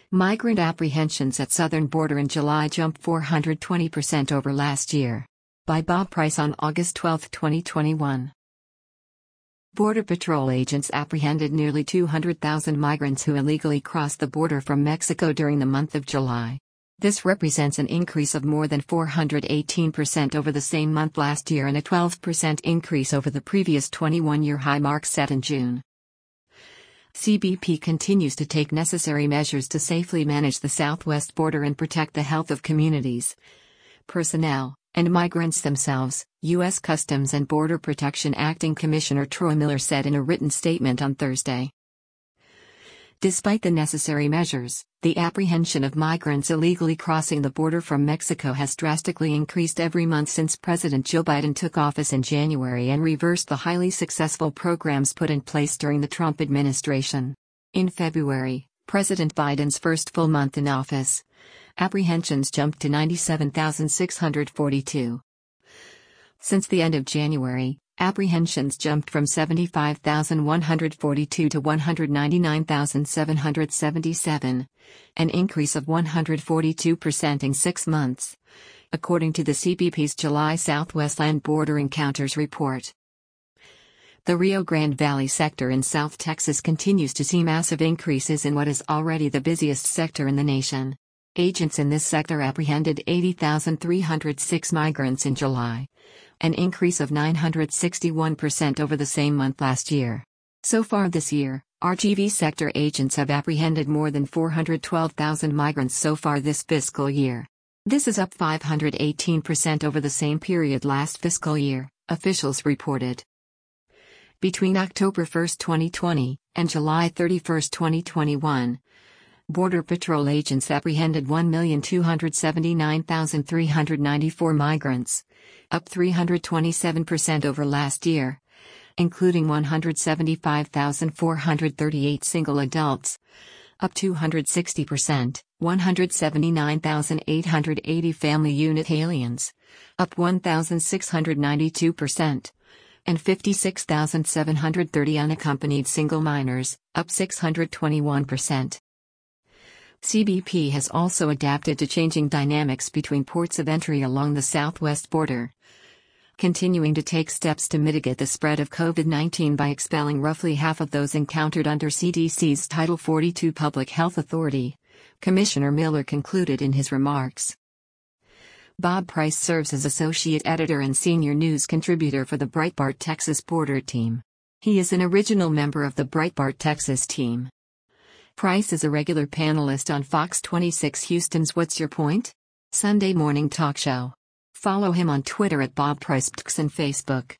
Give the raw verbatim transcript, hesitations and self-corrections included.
Migrant apprehensions at southern border in July jumped four hundred twenty percent over last year. By Bob Price on August twelfth, twenty twenty-one. Border Patrol agents apprehended nearly two hundred thousand migrants who illegally crossed the border from Mexico during the month of July. This represents an increase of more than four hundred eighteen percent over the same month last year and a twelve percent increase over the previous twenty-one-year high mark set in June. C B P continues to take necessary measures to safely manage the southwest border and protect the health of communities, personnel, and migrants themselves, U S Customs and Border Protection Acting Commissioner Troy Miller said in a written statement on Thursday. Despite the necessary measures, the apprehension of migrants illegally crossing the border from Mexico has drastically increased every month since President Joe Biden took office in January and reversed the highly successful programs put in place during the Trump administration. In February, President Biden's first full month in office, apprehensions jumped to ninety-seven thousand six hundred forty-two. Since the end of January, apprehensions jumped from seventy-five thousand one hundred forty-two to one hundred ninety-nine thousand seven hundred seventy-seven, an increase of one hundred forty-two percent in six months, according to the C B P's July Southwest Land Border Encounters report. The Rio Grande Valley sector in South Texas continues to see massive increases in what is already the busiest sector in the nation. Agents in this sector apprehended eighty thousand three hundred six migrants in July, an increase of nine hundred sixty-one percent over the same month last year. So far this year, R G V sector agents have apprehended more than four hundred twelve thousand migrants so far this fiscal year. This is up five hundred eighteen percent over the same period last fiscal year, officials reported. Between October first, twenty twenty, and July thirty-first, twenty twenty-one, Border Patrol agents apprehended one million two hundred seventy-nine thousand three hundred ninety-four migrants, up three hundred twenty-seven percent over last year, including one hundred seventy-five thousand four hundred thirty-eight single adults, up two hundred sixty percent, one hundred seventy-nine thousand eight hundred eighty family unit aliens, up one thousand six hundred ninety-two percent, and fifty-six thousand seven hundred thirty unaccompanied single minors, up six hundred twenty-one percent. C B P has also adapted to changing dynamics between ports of entry along the southwest border, continuing to take steps to mitigate the spread of COVID nineteen by expelling roughly half of those encountered under C D C's Title forty-two Public Health Authority, Commissioner Miller concluded in his remarks. Bob Price serves as associate editor and senior news contributor for the Breitbart Texas Border Team. He is an original member of the Breitbart Texas team. Price is a regular panelist on Fox twenty-six Houston's What's Your Point? Sunday morning talk show. Follow him on Twitter at Bob Price and Facebook.